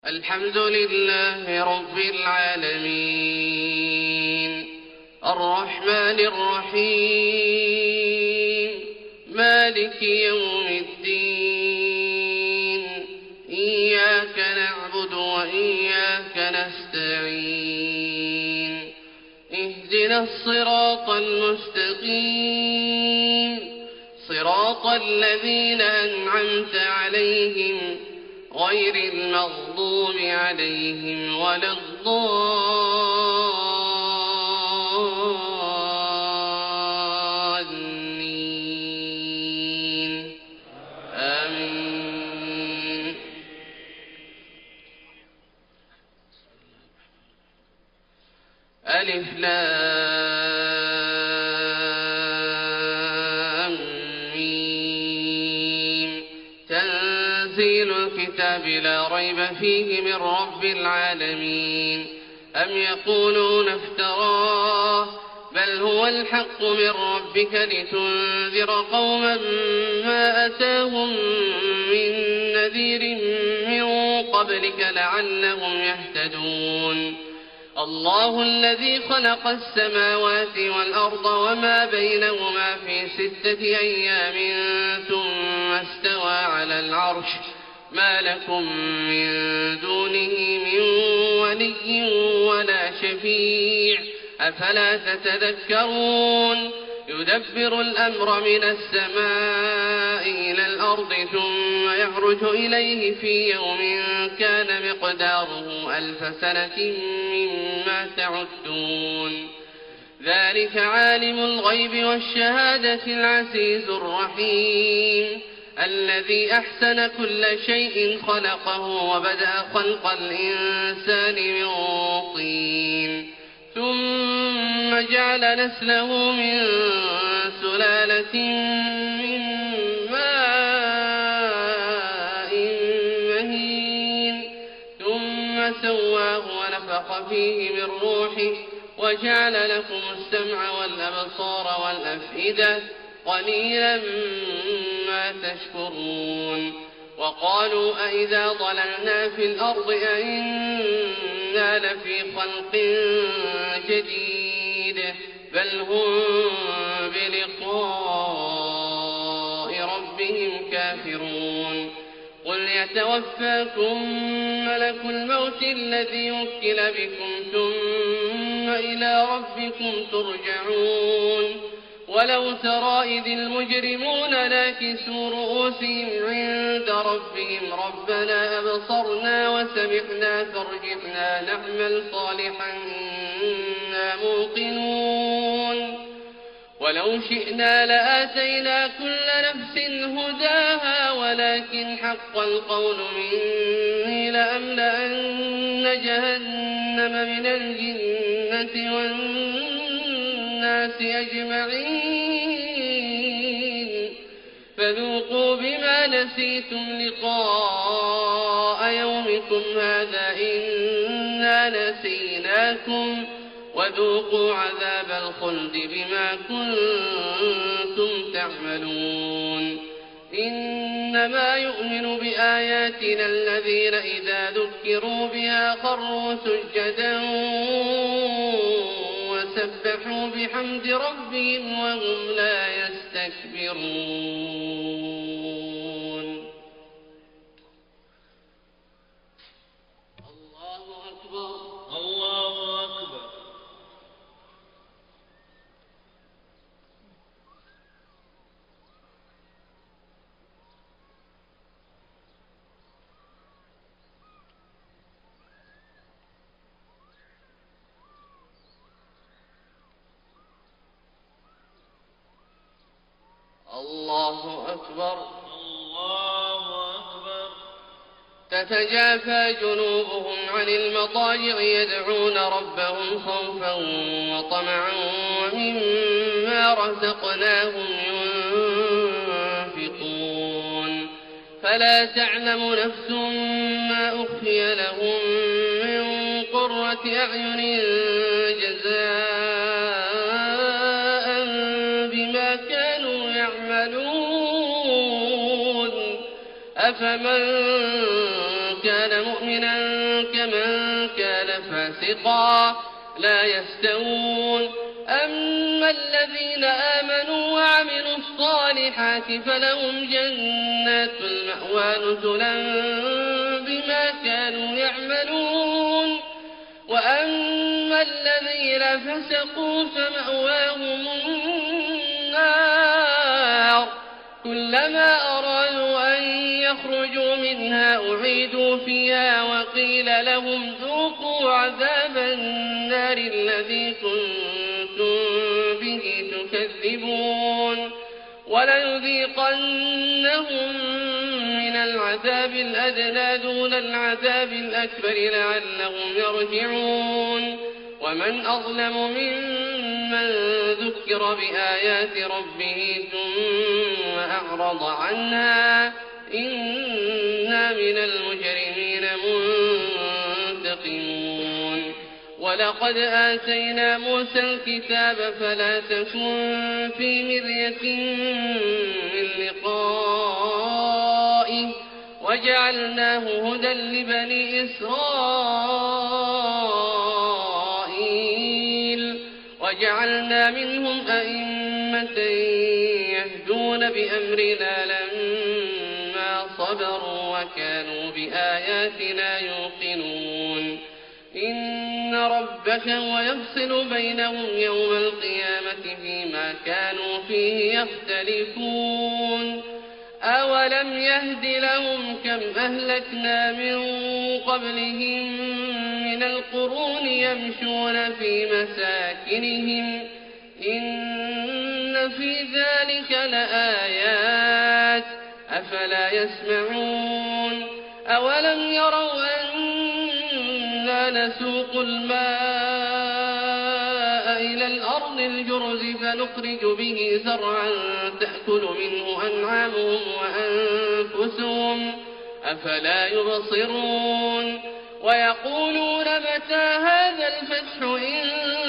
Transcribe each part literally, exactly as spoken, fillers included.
الحمد لله رب العالمين الرحمن الرحيم مالك يوم الدين إياك نعبد وإياك نستعين اهدنا الصراط المستقيم صراط الذين أنعمت عليهم غير المغضوب عليهم ولا الضالين آمين. ألف لام ميم تنزيل الكتاب لا ريب فيه من رب العالمين. أم يقولون افتراه بل هو الحق من ربك لتنذر قوما ما أتاهم من نذير من قبلك لعلهم يهتدون. الله الذي خلق السماوات والأرض وما بينهما في ستة أيام ثم استوى على العرش ما لكم من دونه من ولي ولا شفيع أفلا تتذكرون. يدبر الأمر من السماء إلى الأرض ثم يعرج إليه في يوم كان مقداره ألف سنة مما تعدون. ذلك عالم الغيب والشهادة العزيز الرحيم الذي أحسن كل شيء خلقه وبدأ خلق الإنسان من طين ثم جعل نسله من سلالة من ماء مهين ثم سواه ونفخ فيه من روحه وجعل لكم السمع والأبصار والأفئدة قليلا ما تشكرون. وقالوا أئذا ضللنا في الأرض أئنا لفي خلق جديد بل هم بلقاء ربهم كافرون. قل يتوفاكم ملك الموت الذي وكل بكم ثم إلى ربكم ترجعون. ولو ترى إذ المجرمون ناكسوا رؤوسهم عند ربهم ربنا أبصرنا وسمعنا فارجعنا نعمل صالحا إنا موقنون. ولو شئنا لآتينا كل نفس هداها ولكن حق القول مني لأملأن جهنم من الجنة والناس أجمعين فذوقوا بما نسيتم لقاء يومكم هذا إنا نسيناكم وذوقوا عذاب الخلد بما كنتم تعملون. إنما يؤمن بآياتنا الذين إذا ذكروا بها خروا سجدا وسبحوا بحمد ربهم وهم لا يستكبرون. الله أكبر الله أكبر. الله أكبر الله أكبر. تتجافى جنوبهم عن المضاجع يدعون ربهم خوفا وطمعا ومما رزقناهم ينفقون. فلا تعلم نفس ما أخفي لهم من قرة أعين جزاء بما كانوا يعملون. أفمن كان مؤمنا كمن كان فاسقا لا يستوون أما الذين آمنوا وعملوا الصالحات فلهم جنات المأوى نزلا بما كانوا يعملون وأما الذين فسقوا فمأواهم النار كلما أرادوا أن يخرجوا منها أعيدوا فيها وقيل لهم ذوقوا عذاب النار الذي كنتم به تكذبون وليذيقنهم من العذاب الأدنى دون العذاب الأكبر لعلهم يرجعون ومن أظلم ممن ذكر بآيات ربه ثم أعرض عنها إنا من المجرمين منتقمون ولقد آتينا موسى الكتاب فلا تكن في مرية من لقائه وجعلناه هدى لبني إسرائيل وجعلنا منهم أئمة يهدون بأمرنا لما صبروا وكانوا بآياتنا يوقنون إن ربك هو يفصل بينهم يوم القيامة فيما كانوا فيه يختلفون أولم يهد لهم كم أهلكنا من قبلهم من القرون يمشون في مساكنهم إن في ذلك لآيات أفلا يسمعون أولم يروا أنا نسوق الماء إلى الأرض الجرز فنخرج به زرعا تأكل منه أنعامهم وأنفسهم أفلا يبصرون ويقولون متى هذا الفتح إن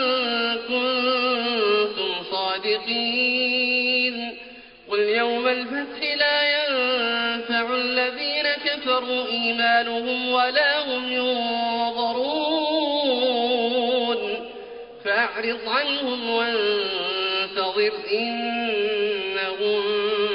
كنتم صادقين قل يوم الفتح لا ينفع الذين كفروا إيمانهم ولا هم ينظرون فأعرض عنهم وانتظر إنهم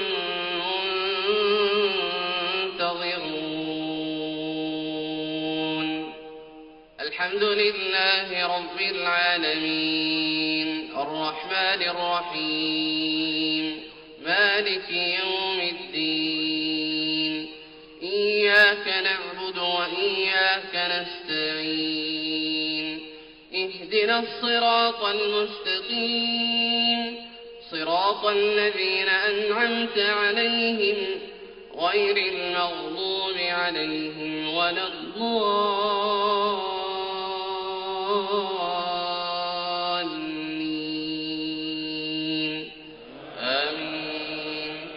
منتظرون الحمد لله رب العالمين الرحمن الرحيم مالك يوم الدين إياك نعبد وإياك نستعين اهدنا الصراط المستقيم صراط الذين أنعمت عليهم غير المغضوب عليهم ولا الضالين آمين.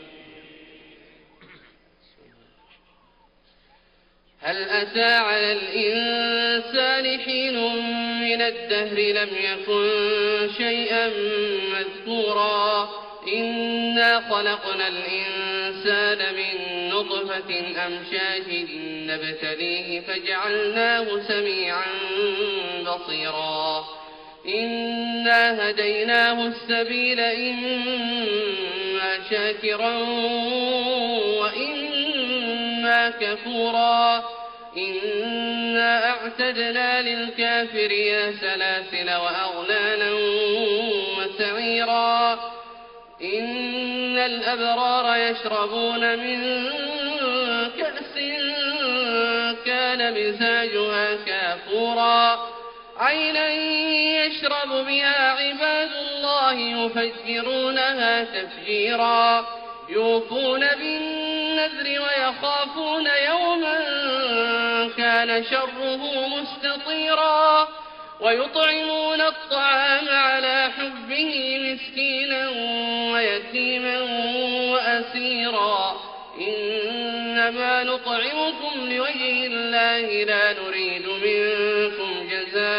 هل أتى على الإنسان حين من الدهر لم يكن شيئا مذكورا إنا خلقنا الإنسان من نطفة أمشاج نبتليه فجعلناه سميعا بصيرا إنا هديناه السبيل إما شاكرا وإما كفورا إنا أعتدنا للكافرين سلاسل وأغلالا وسعيرا إن الأبرار يشربون من كأس كان مزاجها كافورا عينا يشرب بها عباد الله يفجرونها تفجيرا يوفون بالنذر ويخافون يوما كان شره مستطيرا ويطعمون الطعام على حبه مسكينا ويتيما وأسيرا إنما نطعمكم لوجه الله لا نريد منكم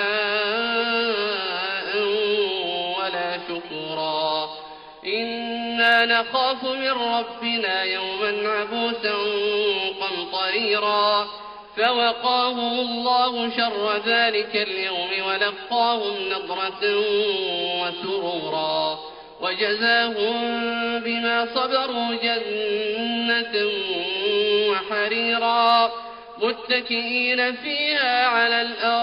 جزاء ولا شكورا إنا نخاف من ربنا يوما عبوسا قمطريرا فوقاهم الله شر ذلك اليوم ولقاهم نضرة وسرورا وجزاهم بما صبروا جنة وحريرا متكئين فيها على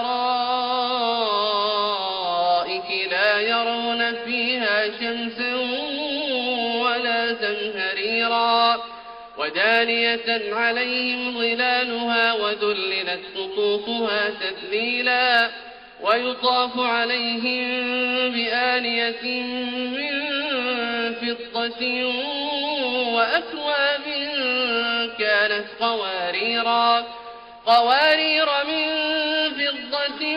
الأرائك لا يرون فيها شمسا ولا زمهريرا ودانية عليهم ظلالها وذللت قطوفها تذليلا ويطاف عليهم بآنية من فضة وأكواب كانت قواريرا قوارير من فضة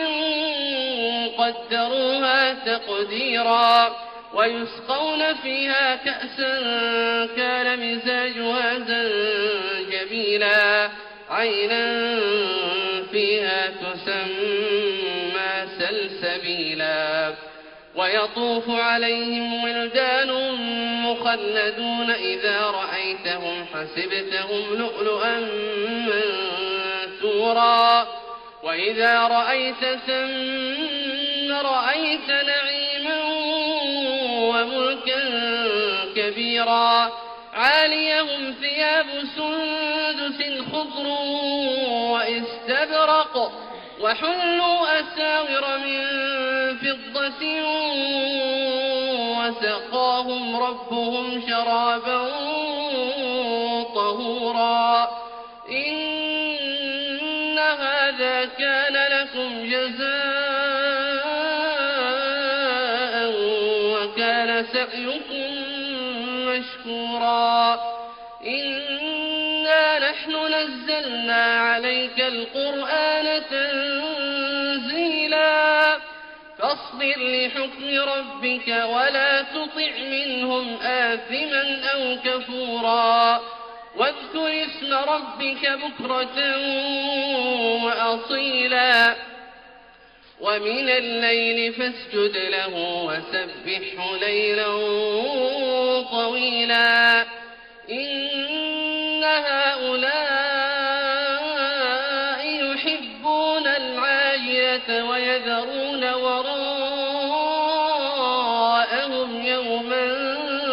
قدروها تقديرا ويسقون فيها كأسا كان مزاجها زنجبيلا عينا فيها تسمى سلسبيلا ويطوف عليهم ولدان مخلدون إذا رأيتهم حسبتهم لؤلؤا منثورا وإذا رأيت ثم رأيت نعيما وملكا كبيرا عاليهم ثياب سندس خضر واستبرق وحلوا أساور من فضة وسقاهم ربهم شرابا طهورا إن هذا كان لكم جزاء وكان سعيكم مشكورا إنا نحن نزلنا عليك القرآن تنزيلا فاصبر لحكم ربك ولا تطع منهم آثما أو كفورا واذكر اسم ربك بكرة وأصيلا ومن الليل فاسجد له وسبحه ليلا طويلا إن هؤلاء يحبون العاجلة ويذرون وراءهم يوما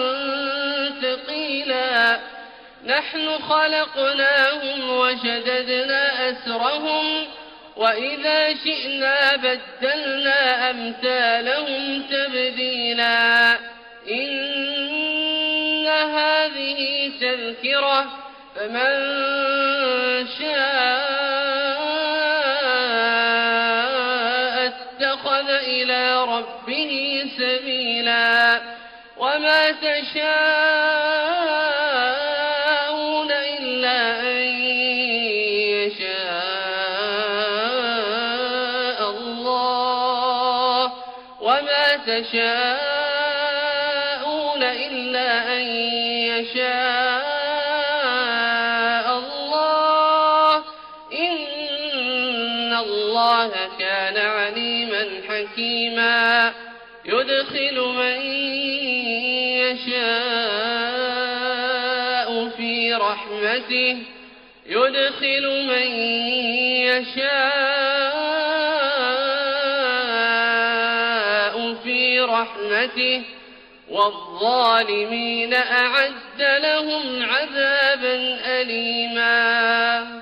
ثقيلا نحن خلقناهم وشددنا أسرهم وإذا شئنا بدلنا أمثالهم تبديلا إن هذه تذكرة فمن شاء اتخذ إلى ربه سبيلا وما تشاءون إلا أن يشاء الله وما تشاءون إلا أن يشاء الله إن الله كان عليما حكيما يدخل من يشاء في رحمته يدخل من يشاء في رحمته والظالمين أعد لهم عذابا أليما